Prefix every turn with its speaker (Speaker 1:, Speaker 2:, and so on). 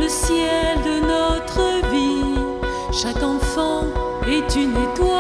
Speaker 1: le ciel de notre vie. Chaque enfant est une étoile.